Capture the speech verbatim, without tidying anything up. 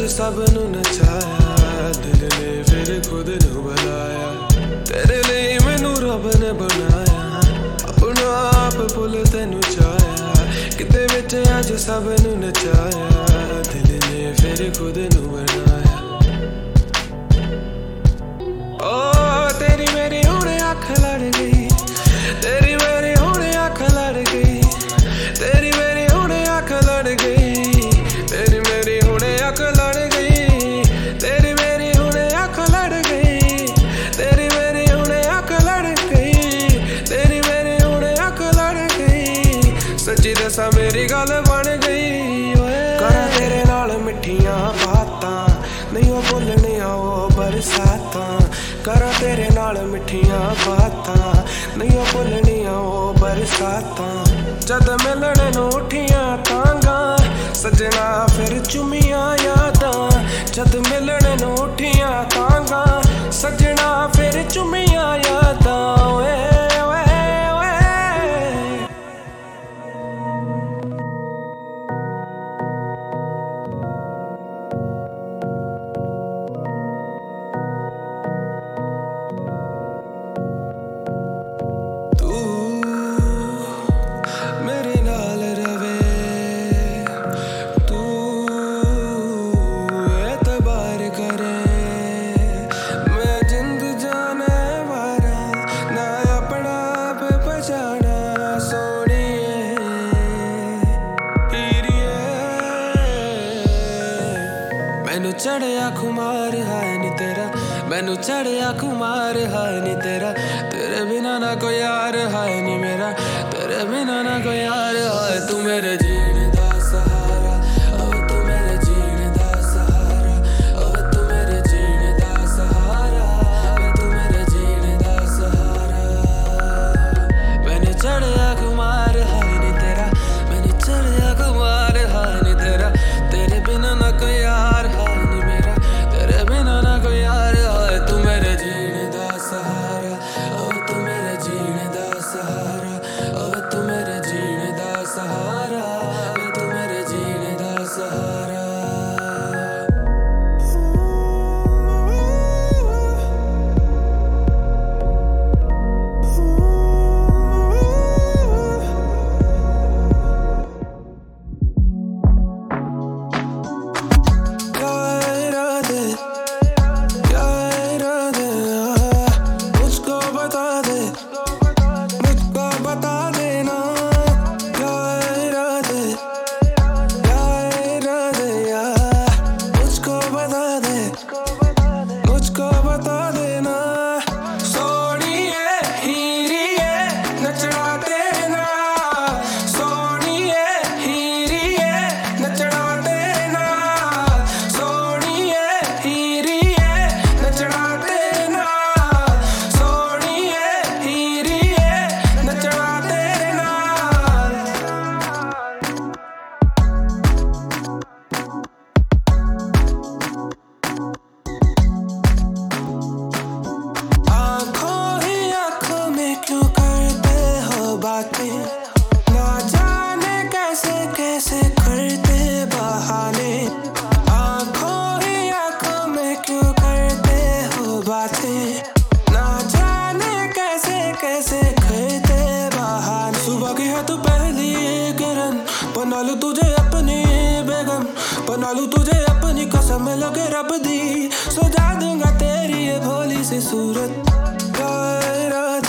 सब नू नचाया, दिल ने फिर खुद नू बुलाया। तेरे लिए मैनू रब ने बनाया, अपना आप भुल तेनू चाया। किते विच अज सब नू नचाया, दिल ने फिर खुद नू बनाया। ओ तेरी मेरी हुणे अख लड़ गई, तेरी मेरी हुणे अख लड़ गई, तेरी मेरी हुणे अख लड़ गई, तेरी मेरी हुणे अख लड़ गई, तेरी मेरी हुणे अख लड़ गई, तेरी मेरी हुणे अख लड़ गई, तेरी मेरी हुणे अख लड़ गई। सच्ची दसा मेरी गल बन गई। करा तेरे नाल मिठियां बातां, नहीं ओ बोलनियां ओ बरसातां। करा तेरे नाल मिठियां बातां, नहीं ओ बोलनियां ओ बरसातां। जद मिलने नू उठियां तांगा, सजना फिर चुमियां यादां। जद मिलने नू उठियां तांगा, सजना फिर चुमियां यादां। ओए मैनू चढ़िया खुमार हाय नी तेरा, मैनू चढ़िया खुमार हाय नी तेरा। तेरे बिना ना कोई यार हाय नी मेरा, तेरे बिना ना कोई यार हाय। तू मेरे जीने दा सहारा, ओ तू मेरे जीने दा सहारा, ओ तू मेरे जीने दा सहारा, ओ तू मेरे जीने दा सहारा। मैनू चढ़िया खुमार हाय नी तेरा, मैनू चढ़िया खुमार हाय नी तेरा। तेरे बिना ना कोई यार हाय नी मेरा, तेरे बिना ना कोई यार हाय। तू मेरे जीने दा सहारा, ओ तू मेरे जीने दा सहारा, ओ तू मेरे जीने दा सहारा, ओ तू मेरे जीने दा सहारा। मुझको बता देना सोनिए हीरिए नचना तेरे नाल, सोनिए हीरिए नचना तेरे नाल, सोनिए हीरिए नचना तेरे नाल, सोनिए हीरिए नचना तेरे नाल। क्यों करते हो बातें, ना जाने कैसे कैसे करते बहाने। आँखों ही आँखों में क्यों करते हो बातें, ना जाने कैसे कैसे करते बहाने। सुबह की है तू पहली किरण, बना लूं तुझे अपनी बेगम, बना लूं तुझे अपनी कसम लगे रब दी। सजा दूंगा तेरी ये भोली सी सूरत।